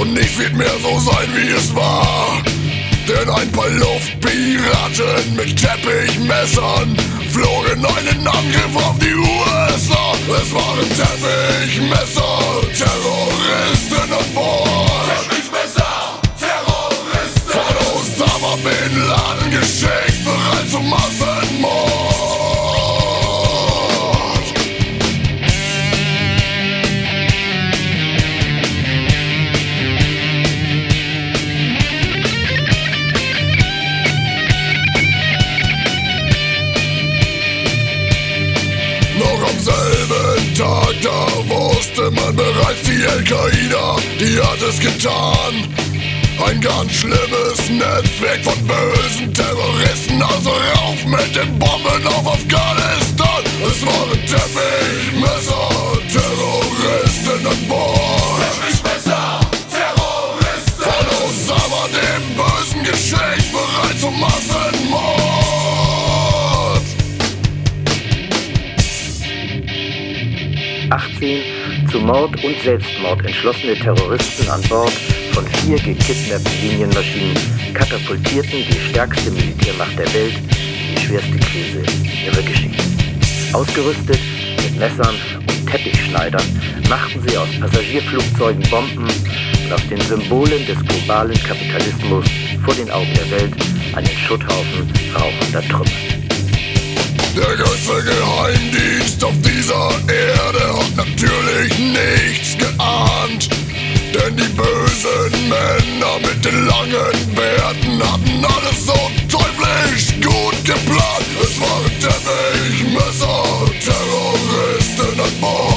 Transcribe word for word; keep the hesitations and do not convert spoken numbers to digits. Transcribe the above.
und nichts wird mehr so sein, wie es war. Denn ein paar Luftpiraten mit Teppichmessern flogen einen Angriff auf die U S A. Es waren Teppichmesser, Terroristen an Bord. Teppichmesser, Terroristen. Von Osama Bin Laden geschickt, bereit zum Massenmord. Am selben Tag, da wusste man bereits, die Al-Qaida, die hat es getan. Ein ganz schlimmes Netzwerk von bösen Terroristen, also rauf mit den Bomben auf Afghanistan. Es waren Teppichmesser, Terroristen an Bord. Teppichmesser, Terroristen. Von Osama, dem Bösen, geschickt, bereit zum Massenmord. achtzehn zu Mord und Selbstmord entschlossene Terroristen an Bord von vier gekidnappten Linienmaschinen katapultierten die stärkste Militärmacht der Welt in die schwerste Krise ihrer Geschichte. Ausgerüstet mit Messern und Teppichschneidern machten sie aus Passagierflugzeugen Bomben und aus den Symbolen des globalen Kapitalismus vor den Augen der Welt einen Schutthaufen rauchender Trümmer. Der größte Geheimdienst auf dieser Erde hat natürlich nichts geahnt. Denn die bösen Männer mit den langen Bärten hatten alles so teuflisch gut geplant. Es waren Teppichmesser, Terroristen an Bord.